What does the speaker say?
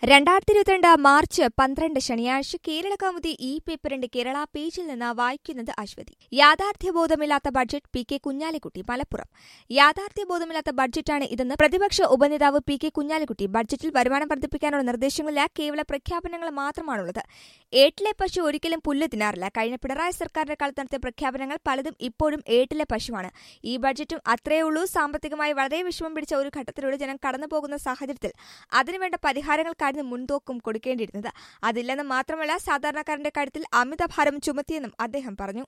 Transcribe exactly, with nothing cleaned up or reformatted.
രണ്ടായിരത്തി ഇരുപത്തിരണ്ട് മാർച്ച് പന്ത്രണ്ട് ശനിയാഴ്ച കേരളകൗമുദി ഈ പേപ്പറിന്റെ കേരള പേജിൽ നിന്ന് വായിക്കുന്നത് അശ്വതി. യാഥാർത്ഥ്യബോധമില്ലാത്ത budget P K Kunhalikutty Malappuram. യാഥാർത്ഥ്യബോധമില്ലാത്ത ബഡ്ജറ്റാണ് ഇതെന്ന് പ്രതിപക്ഷ ഉപനേതാവ് പി കെ കുഞ്ഞാലിക്കുട്ടി. ബഡ്ജറ്റിൽ വരുമാനം വർദ്ധിപ്പിക്കാനുള്ള നിർദ്ദേശങ്ങളില്ല, കേവല പ്രഖ്യാപനങ്ങൾ മാത്രമാണുള്ളത്. ഏട്ടിലെ പശു ഒരിക്കലും പുല്ല് തിന്നാറില്ല. കഴിഞ്ഞ പിണറായി സർക്കാരിന്റെ കാലത്ത് നടത്തിയ പ്രഖ്യാപനങ്ങൾ പലതും ഇപ്പോഴും ഏട്ടിലെ പശുവാണ്. ഈ ബഡ്ജറ്റും അത്രയേ ഉള്ളൂ. സാമ്പത്തികമായി വളരെ വിഷമം പിടിച്ച ഒരു ഘട്ടത്തിലൂടെ ജനം കടന്നുപോകുന്ന സാഹചര്യത്തിൽ അതിനുവേണ്ട പരിഹാരങ്ങൾക്കായിരുന്നു മുൻതൂക്കം കൊടുക്കേണ്ടിയിരുന്നത്. അതില്ലെന്ന് മാത്രമല്ല, സാധാരണക്കാരന്റെ കാര്യത്തിൽ അമിതഭാരം ചുമത്തിയെന്നും അദ്ദേഹം പറഞ്ഞു.